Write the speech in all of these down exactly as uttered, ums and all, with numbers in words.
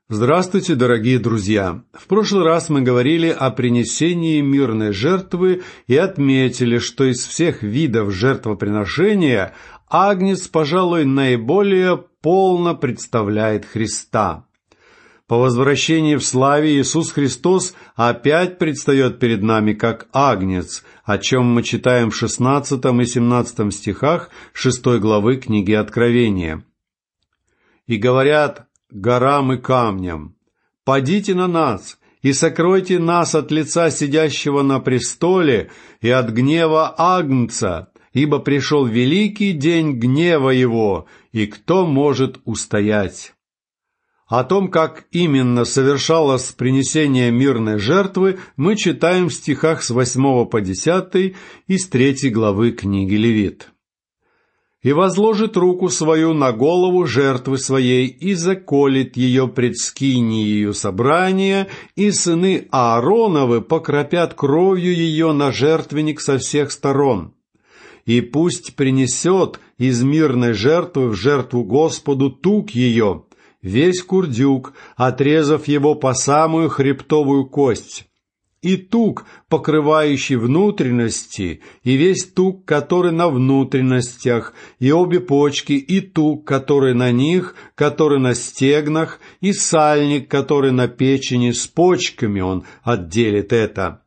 Здравствуйте, дорогие друзья! В прошлый раз мы говорили о принесении мирной жертвы и отметили, что из всех видов жертвоприношения агнец, пожалуй, наиболее полно представляет Христа. По возвращении в славе Иисус Христос опять предстает перед нами как агнец, о чем мы читаем в шестнадцатом и семнадцатом стихах шестой главы книги Откровения. «И говорят горам и камням: падите на нас и сокройте нас от лица сидящего на престоле и от гнева Агнца, ибо пришел великий день гнева его, и кто может устоять?» О том, как именно совершалось принесение мирной жертвы, мы читаем в стихах с восьмого по десятый из третьей главы книги Левит. «И возложит руку свою на голову жертвы своей, и заколет ее пред скинией собрания, и сыны Аароновы покропят кровью ее на жертвенник со всех сторон. И пусть принесет из мирной жертвы в жертву Господу тук ее, весь курдюк, отрезав его по самую хребтовую кость, и тук, покрывающий внутренности, и весь тук, который на внутренностях, и обе почки, и тук, который на них, который на стегнах, и сальник, который на печени, с почками он отделит это».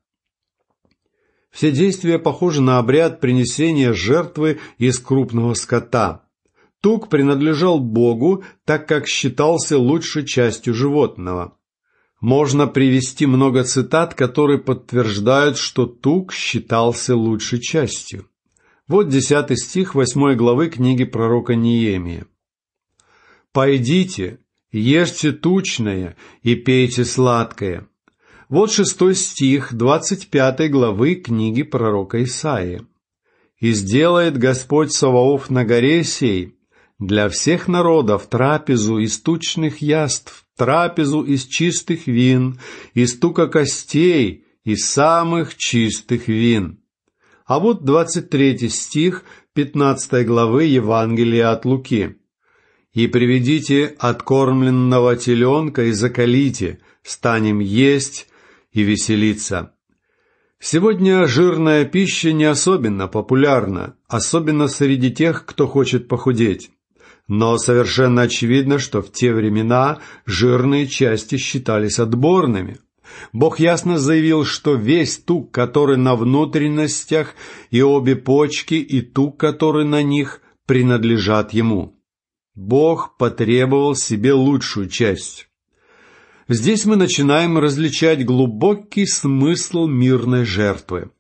Все действия похожи на обряд принесения жертвы из крупного скота. Тук принадлежал Богу, так как считался лучшей частью животного. Можно привести много цитат, которые подтверждают, что тук считался лучшей частью. Вот десятый стих восьмой главы книги пророка Неемии. «Пойдите, ешьте тучное и пейте сладкое». Вот шестой стих двадцать пятой главы книги пророка Исаии. «И сделает Господь Саваоф на горе сей для всех народов трапезу из тучных яств, трапезу из чистых вин, из тука костей, из самых чистых вин». А вот двадцать третий стих пятнадцатой главы Евангелия от Луки. «И приведите откормленного теленка и заколите, станем есть и веселиться». Сегодня жирная пища не особенно популярна, особенно среди тех, кто хочет похудеть. Но совершенно очевидно, что в те времена жирные части считались отборными. Бог ясно заявил, что весь тук, который на внутренностях, и обе почки, и тук, который на них, принадлежат Ему. Бог потребовал себе лучшую часть. Здесь мы начинаем различать глубокий смысл мирной жертвы.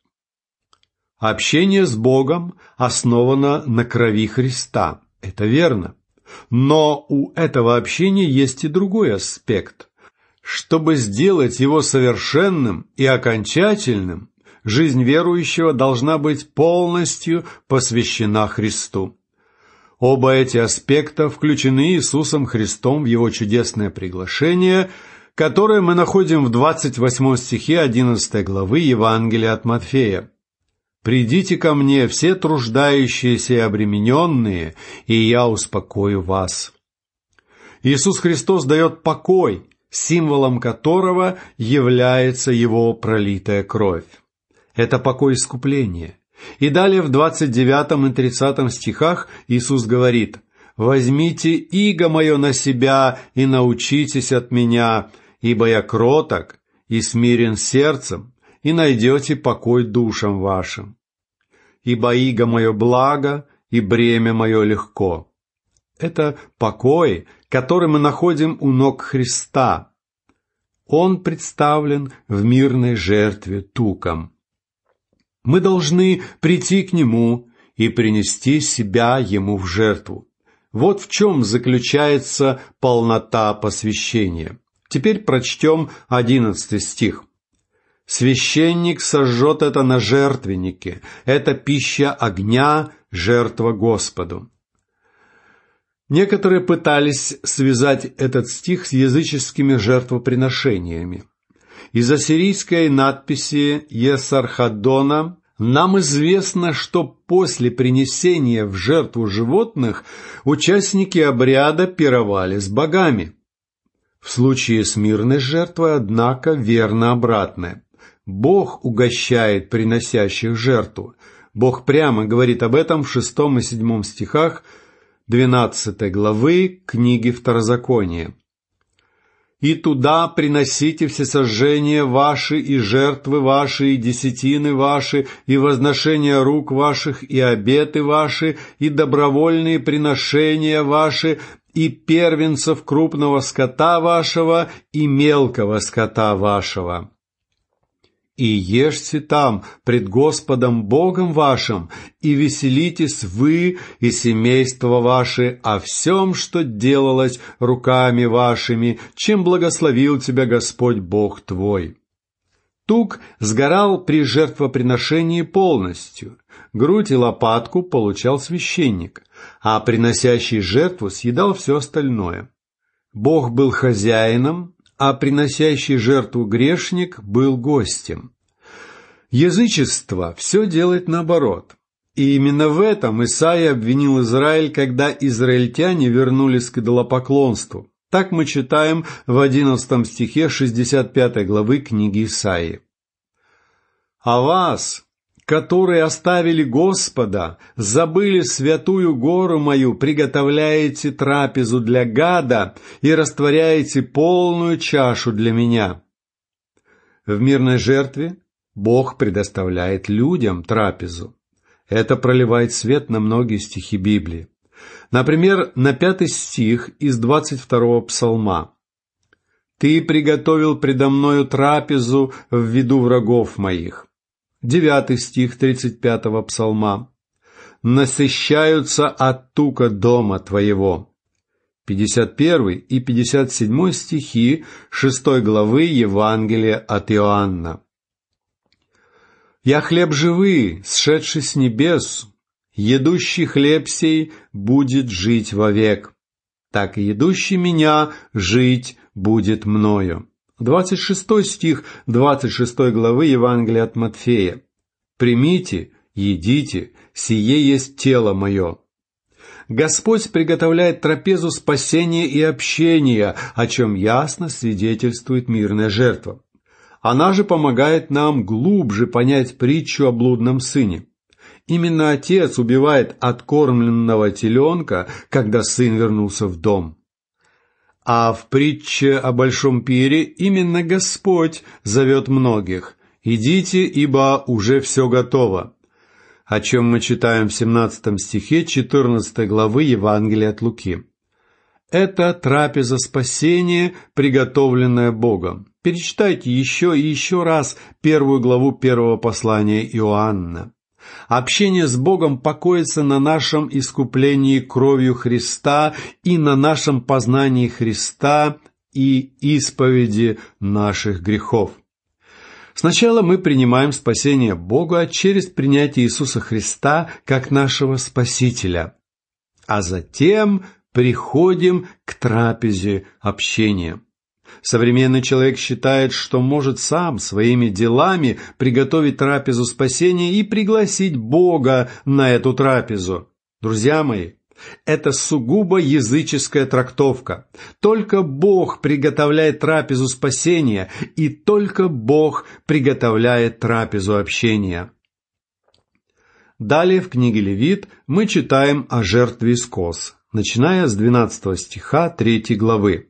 Общение с Богом основано на крови Христа. Это верно. Но у этого общения есть и другой аспект. Чтобы сделать его совершенным и окончательным, жизнь верующего должна быть полностью посвящена Христу. Оба эти аспекта включены Иисусом Христом в Его чудесное приглашение, которое мы находим в двадцать восьмом стихе одиннадцатой главы Евангелия от Матфея. «Придите ко мне, все труждающиеся и обремененные, и я успокою вас». Иисус Христос дает покой, символом которого является Его пролитая кровь. Это покой искупления. И далее в двадцать девятом и тридцатом стихах Иисус говорит: «Возьмите иго мое на себя и научитесь от меня, ибо я кроток и смирен сердцем, и найдете покой душам вашим. Ибо иго мое благо, и бремя мое легко». Это покой, который мы находим у ног Христа. Он представлен в мирной жертве туком. Мы должны прийти к Нему и принести себя Ему в жертву. Вот в чем заключается полнота посвящения. Теперь прочтем одиннадцатый стих. «Священник сожжет это на жертвеннике, это пища огня, жертва Господу». Некоторые пытались связать этот стих с языческими жертвоприношениями. Из ассирийской надписи Есархаддона нам известно, что после принесения в жертву животных участники обряда пировали с богами. В случае с мирной жертвой, однако, верно обратное. Бог угощает приносящих жертву. Бог прямо говорит об этом в шестом и седьмом стихах двенадцатой главы книги Второзакония. «И туда приносите всесожжения ваши, и жертвы ваши, и десятины ваши, и возношения рук ваших, и обеты ваши, и добровольные приношения ваши, и первенцев крупного скота вашего, и мелкого скота вашего. И ешьте там пред Господом Богом вашим, и веселитесь вы и семейство ваше о всем, что делалось руками вашими, чем благословил тебя Господь Бог твой». Тук сгорал при жертвоприношении полностью, грудь и лопатку получал священник, а приносящий жертву съедал все остальное. Бог был хозяином, а приносящий жертву грешник был гостем. Язычество все делает наоборот. И именно в этом Исаия обвинил Израиль, когда израильтяне вернулись к идолопоклонству. Так мы читаем в одиннадцатом стихе шестьдесят пятой главы книги Исаии. «А вас, которые оставили Господа, забыли святую гору мою, приготовляете трапезу для гада и растворяете полную чашу для меня». В мирной жертве Бог предоставляет людям трапезу. Это проливает свет на многие стихи Библии. Например, на пятый стих из двадцать второго псалма. «Ты приготовил предо мною трапезу в виду врагов моих». Девятый стих тридцать пятого псалма. «Насыщаются от тука дома твоего». пятьдесят первый и пятьдесят седьмой стихи шестой главы Евангелия от Иоанна. «Я хлеб живый, сшедший с небес, едущий хлеб сей будет жить вовек, так и едущий меня жить будет мною». двадцать шестой стих двадцать шестой главы Евангелия от Матфея. «Примите, едите, сие есть тело мое». Господь приготовляет трапезу спасения и общения, о чем ясно свидетельствует мирная жертва. Она же помогает нам глубже понять притчу о блудном сыне. Именно отец убивает откормленного теленка, когда сын вернулся в дом. А в притче о большом пире именно Господь зовет многих: «Идите, ибо уже все готово», о чем мы читаем в семнадцатом стихе четырнадцатой главы Евангелия от Луки. Это трапеза спасения, приготовленная Богом. Перечитайте еще и еще раз первую главу первого послания Иоанна. Общение с Богом покоится на нашем искуплении кровью Христа и на нашем познании Христа и исповеди наших грехов. Сначала мы принимаем спасение Бога через принятие Иисуса Христа как нашего Спасителя, а затем приходим к трапезе общения. Современный человек считает, что может сам своими делами приготовить трапезу спасения и пригласить Бога на эту трапезу. Друзья мои, это сугубо языческая трактовка. Только Бог приготовляет трапезу спасения, и только Бог приготовляет трапезу общения. Далее в книге Левит мы читаем о жертве из коз, начиная с двенадцатого стиха третьей главы.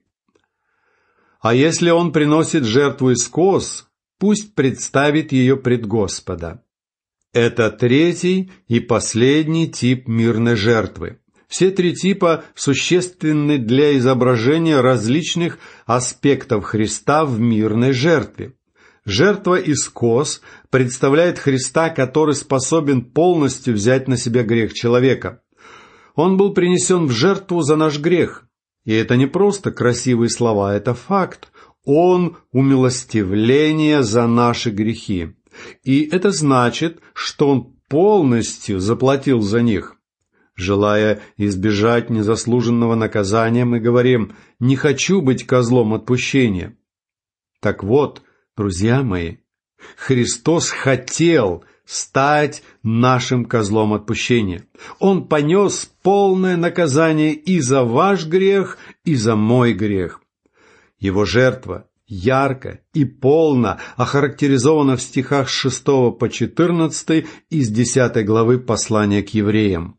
«А если он приносит жертву из коз, пусть представит ее пред Господа». Это третий и последний тип мирной жертвы. Все три типа существенны для изображения различных аспектов Христа в мирной жертве. Жертва из коз представляет Христа, который способен полностью взять на себя грех человека. Он был принесен в жертву за наш грех. И это не просто красивые слова, это факт. Он умилостивление за наши грехи. И это значит, что Он полностью заплатил за них. Желая избежать незаслуженного наказания, мы говорим: «Не хочу быть козлом отпущения». Так вот, друзья мои, Христос хотел стать нашим козлом отпущения. Он понес полное наказание и за ваш грех, и за мой грех. Его жертва ярко и полно охарактеризована в стихах с шестого по четырнадцатый из десятой главы послания к евреям.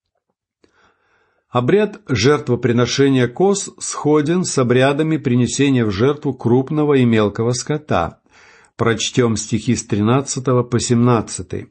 Обряд жертвоприношения коз сходен с обрядами принесения в жертву крупного и мелкого скота. Прочтем стихи с тринадцатого по семнадцатый.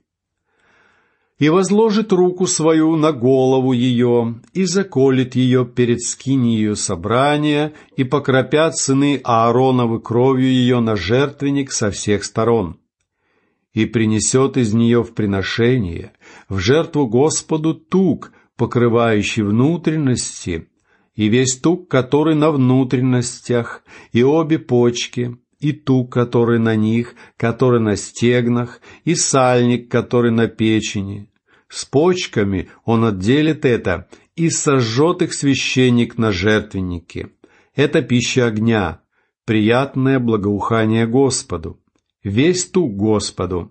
«И возложит руку свою на голову ее, и заколет ее перед скинией собрания, и покропят сыны Аароновы кровью ее на жертвенник со всех сторон. И принесет из нее в приношение, в жертву Господу тук, покрывающий внутренности, и весь тук, который на внутренностях, и обе почки, и тук, который на них, который на стегнах, и сальник, который на печени. С почками он отделит это, и сожжет их священник на жертвеннике. Это пища огня, приятное благоухание Господу, весь тук Господу.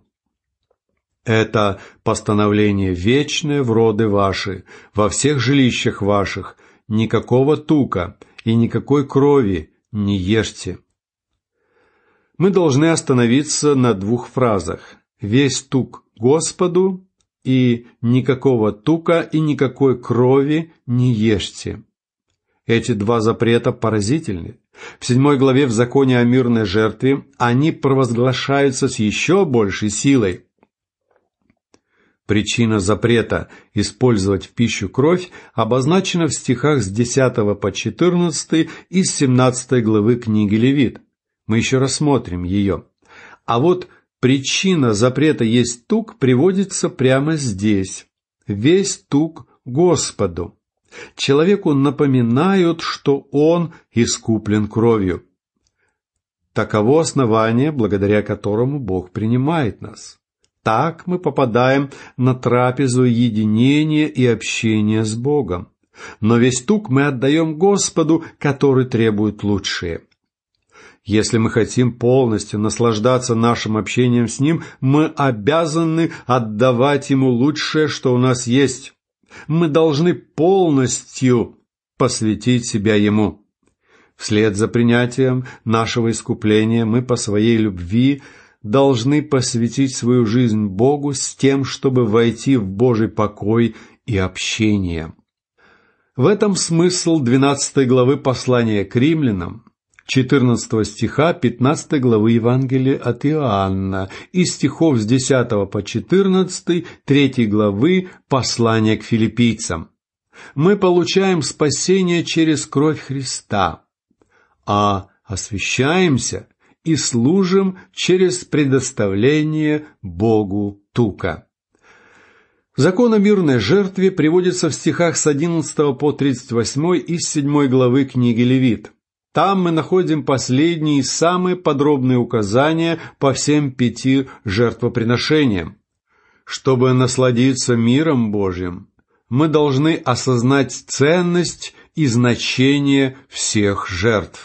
Это постановление вечное в роды ваши, во всех жилищах ваших, никакого тука и никакой крови не ешьте». Мы должны остановиться на двух фразах: «весь тук Господу» и «никакого тука и никакой крови не ешьте». Эти два запрета поразительны. В седьмой главе в законе о мирной жертве они провозглашаются с еще большей силой. Причина запрета использовать в пищу кровь обозначена в стихах с десятого по четырнадцатый из семнадцатой главы книги Левит. Мы еще рассмотрим ее. А вот причина запрета есть тук приводится прямо здесь. Весь тук Господу. Человеку напоминают, что он искуплен кровью. Таково основание, благодаря которому Бог принимает нас. Так мы попадаем на трапезу единения и общения с Богом. Но весь тук мы отдаем Господу, который требует лучшее. Если мы хотим полностью наслаждаться нашим общением с Ним, мы обязаны отдавать Ему лучшее, что у нас есть. Мы должны полностью посвятить себя Ему. Вслед за принятием нашего искупления мы по своей любви должны посвятить свою жизнь Богу с тем, чтобы войти в Божий покой и общение. В этом смысл двенадцатой главы послания к римлянам, четырнадцатого стиха пятнадцатой главы Евангелия от Иоанна и стихов с десятого по четырнадцатый третьей главы послания к филиппийцам. Мы получаем спасение через кровь Христа, а освящаемся и служим через предоставление Богу тука. Закон о мирной жертве приводится в стихах с одиннадцатого по тридцать восьмой из седьмой главы книги Левит. Там мы находим последние и самые подробные указания по всем пяти жертвоприношениям. Чтобы насладиться миром Божьим, мы должны осознать ценность и значение всех жертв.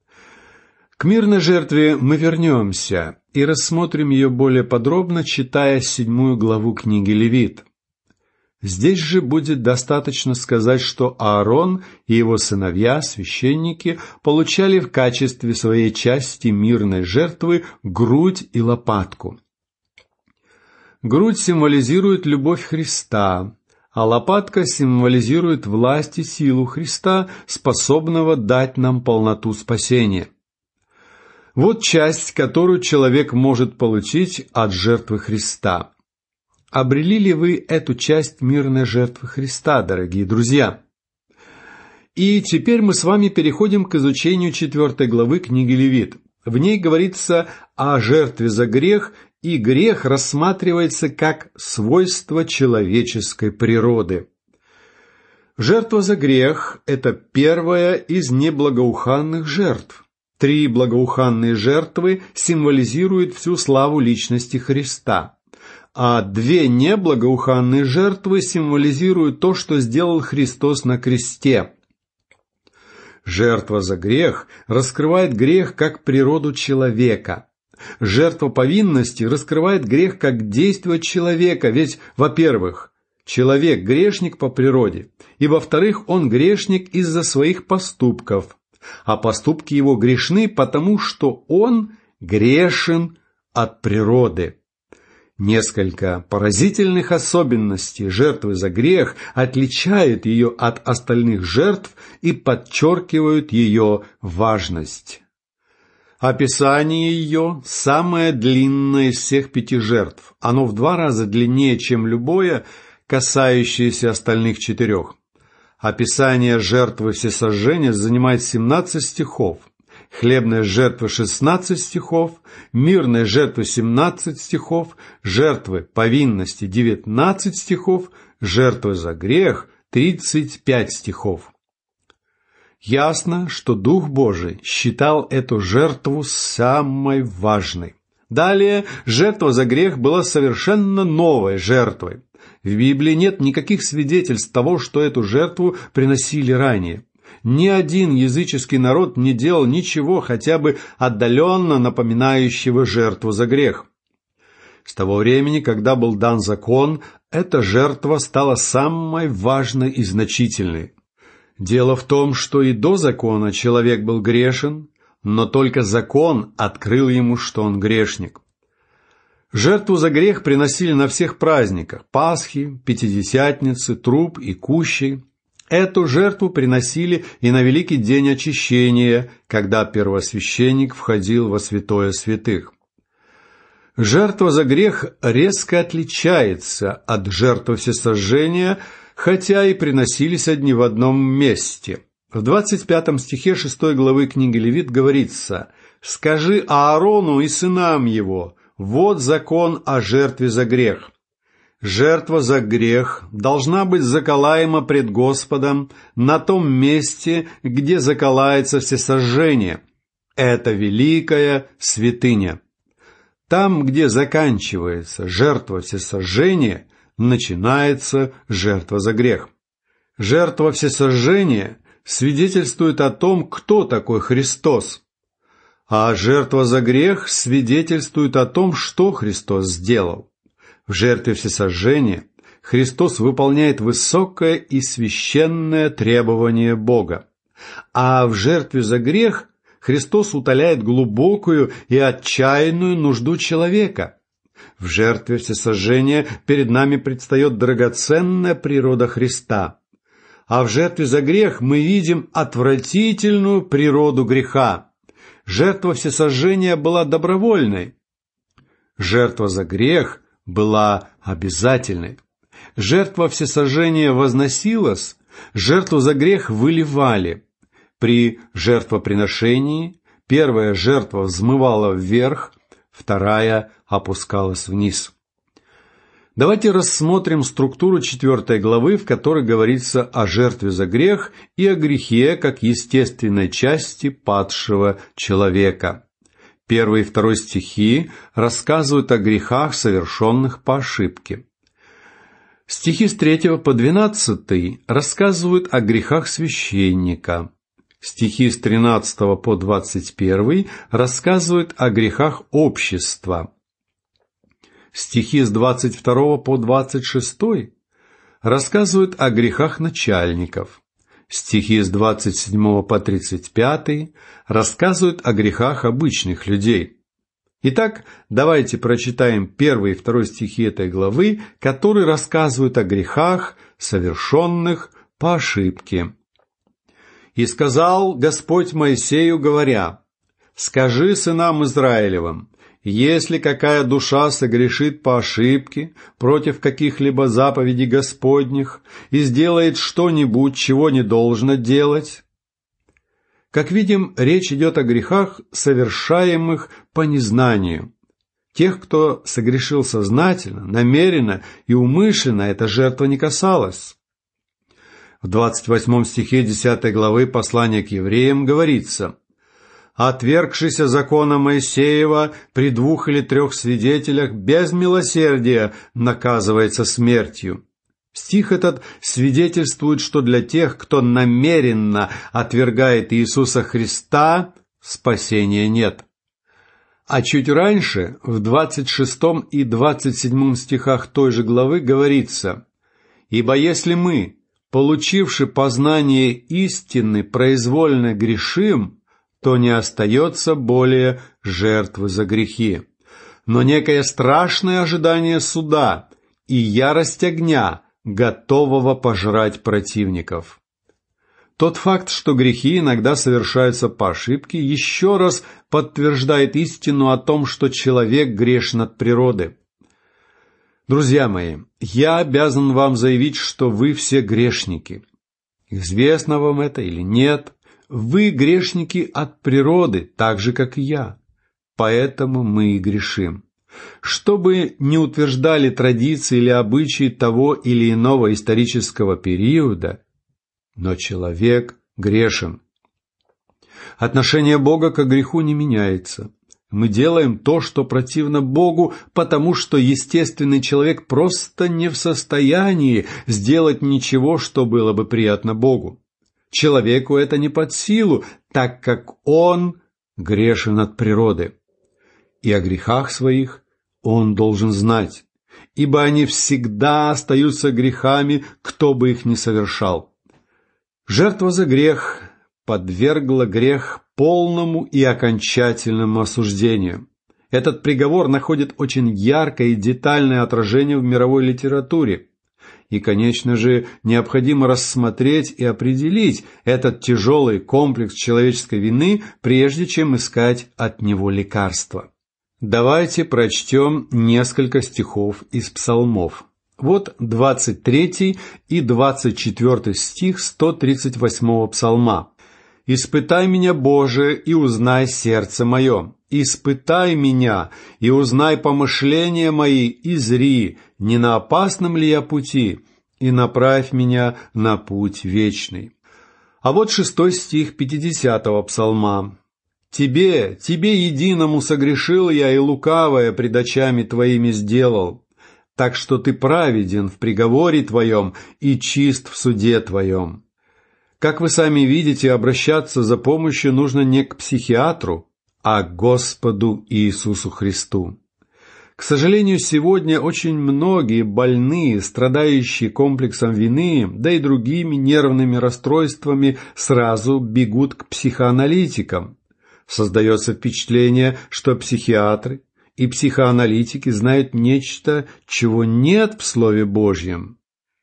К мирной жертве мы вернемся и рассмотрим ее более подробно, читая седьмую главу книги Левит. Здесь же будет достаточно сказать, что Аарон и его сыновья, священники, получали в качестве своей части мирной жертвы грудь и лопатку. Грудь символизирует любовь Христа, а лопатка символизирует власть и силу Христа, способного дать нам полноту спасения. Вот часть, которую человек может получить от жертвы Христа. Обрели ли вы эту часть мирной жертвы Христа, дорогие друзья? И теперь мы с вами переходим к изучению четвертой главы книги Левит. В ней говорится о жертве за грех, и грех рассматривается как свойство человеческой природы. Жертва за грех – это первая из неблагоуханных жертв. Три благоуханные жертвы символизируют всю славу личности Христа, а две неблагоуханные жертвы символизируют то, что сделал Христос на кресте. Жертва за грех раскрывает грех как природу человека. Жертва повинности раскрывает грех как действие человека, ведь, во-первых, человек грешник по природе, и, во-вторых, он грешник из-за своих поступков. а поступки его грешны, потому что он грешен от природы. Несколько поразительных особенностей жертвы за грех отличают ее от остальных жертв и подчеркивают ее важность. Описание ее самое длинное из всех пяти жертв. Оно в два раза длиннее, чем любое, касающееся остальных четырех. Описание жертвы всесожжения занимает семнадцать стихов, хлебная жертва шестнадцать стихов, мирная жертва семнадцать стихов, жертвы повинности девятнадцать стихов, жертвы за грех тридцать пять стихов. Ясно, что Дух Божий считал эту жертву самой важной. Далее, жертва за грех была совершенно новой жертвой. В Библии нет никаких свидетельств того, что эту жертву приносили ранее. Ни один языческий народ не делал ничего, хотя бы отдаленно напоминающего жертву за грех. С того времени, когда был дан закон, эта жертва стала самой важной и значительной. Дело в том, что и до закона человек был грешен, но только закон открыл ему, что он грешник. Жертву за грех приносили на всех праздниках – Пасхи, Пятидесятницы, Труб и Кущей. Эту жертву приносили и на Великий день очищения, когда первосвященник входил во святое святых. Жертва за грех резко отличается от жертвы всесожжения, хотя и приносились одни в одном месте. В двадцать пятом стихе шестой главы книги Левит говорится: «Скажи Аарону и сынам его, вот закон о жертве за грех. Жертва за грех должна быть заколаема пред Господом на том месте, где заколается всесожжение. Это великая святыня. Там, где заканчивается жертва всесожжения, начинается жертва за грех». Жертва всесожжения свидетельствует о том, кто такой Христос, а жертва за грех свидетельствует о том, что Христос сделал. В жертве всесожжения Христос выполняет высокое и священное требование Бога, а в жертве за грех Христос утоляет глубокую и отчаянную нужду человека. В жертве всесожжения перед нами предстает драгоценная природа Христа, а в жертве за грех мы видим отвратительную природу греха. Жертва всесожжения была добровольной, жертва за грех была обязательной. Жертва всесожжения возносилась, жертву за грех выливали. При жертвоприношении первая жертва взмывала вверх, вторая опускалась вниз. Давайте рассмотрим структуру четвертой главы, в которой говорится о жертве за грех и о грехе как естественной части падшего человека. Первый и второй стихи рассказывают о грехах, совершенных по ошибке. Стихи с третьего по двенадцатый рассказывают о грехах священника. Стихи с тринадцатого по двадцать первый рассказывают о грехах общества. Стихи с двадцать второго по двадцать шестой рассказывают о грехах начальников. Стихи с двадцать седьмого по тридцать пятый рассказывают о грехах обычных людей. Итак, давайте прочитаем первый и второй стихи этой главы, которые рассказывают о грехах, совершенных по ошибке. «И сказал Господь Моисею, говоря: скажи сынам Израилевым, если какая душа согрешит по ошибке против каких-либо заповедей Господних и сделает что-нибудь, чего не должно делать». Как видим, речь идет о грехах, совершаемых по незнанию. Тех, кто согрешил сознательно, намеренно и умышленно, эта жертва не касалась. В двадцать восьмом стихе десятой главы послания к евреям говорится: «Отвергшийся закона Моисеева при двух или трех свидетелях без милосердия наказывается смертью». Стих этот свидетельствует, что для тех, кто намеренно отвергает Иисуса Христа, спасения нет. А чуть раньше, в двадцать шестом и двадцать седьмом стихах той же главы говорится: «Ибо если мы, получивши познание истины, произвольно грешим, то не остается более жертвы за грехи, но некое страшное ожидание суда и ярость огня, готового пожрать противников. Тот факт, что грехи иногда совершаются по ошибке, еще раз подтверждает истину о том, что человек грешен от природы. Друзья мои, я обязан вам заявить, что вы все грешники. Известно вам это или нет, вы грешники от природы, так же, как и я. Поэтому мы и грешим. Что бы ни утверждали традиции или обычаи того или иного исторического периода, но человек грешен. Отношение Бога к греху не меняется. Мы делаем то, что противно Богу, потому что естественный человек просто не в состоянии сделать ничего, что было бы приятно Богу. Человеку это не под силу, так как он грешен от природы. И о грехах своих он должен знать, ибо они всегда остаются грехами, кто бы их ни совершал. Жертва за грех подвергла грех полному и окончательному осуждению. Этот приговор находит очень яркое и детальное отражение в мировой литературе. И, конечно же, необходимо рассмотреть и определить этот тяжелый комплекс человеческой вины, прежде чем искать от него лекарства. Давайте прочтем несколько стихов из псалмов. Вот двадцать третий и двадцать четвёртый стих сто тридцать восьмого псалма. «Испытай меня, Боже, и узнай сердце мое. Испытай меня, и узнай помышления мои, и зри, не на опасном ли я пути, и направь меня на путь вечный». А вот шестой стих пятидесятого псалма. «Тебе, Тебе единому согрешил я, и лукавое пред очами Твоими сделал. Так что Ты праведен в приговоре Твоем и чист в суде Твоем». Как вы сами видите, обращаться за помощью нужно не к психиатру, а к Господу Иисусу Христу. К сожалению, сегодня очень многие больные, страдающие комплексом вины, да и другими нервными расстройствами, сразу бегут к психоаналитикам. Создается впечатление, что психиатры и психоаналитики знают нечто, чего нет в Слове Божьем.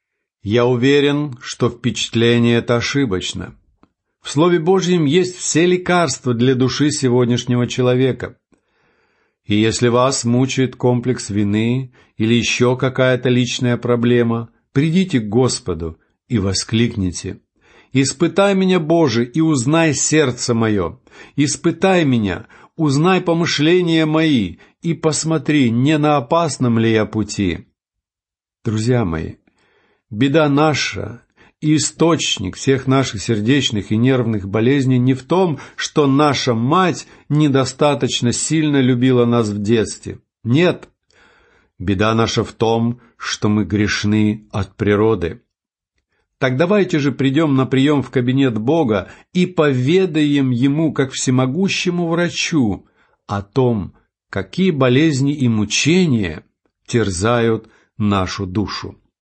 Я уверен, что впечатление это ошибочно. В Слове Божьем есть все лекарства для души сегодняшнего человека. И если вас мучает комплекс вины или еще какая-то личная проблема, придите к Господу и воскликните: «Испытай меня, Боже, и узнай сердце мое. Испытай меня, узнай помышления мои, и посмотри, не на опасном ли я пути». Друзья мои, беда наша и источник всех наших сердечных и нервных болезней не в том, что наша мать недостаточно сильно любила нас в детстве. Нет. Беда наша в том, что мы грешны от природы. Так давайте же придем на прием в кабинет Бога и поведаем Ему, как всемогущему врачу, о том, какие болезни и мучения терзают нашу душу.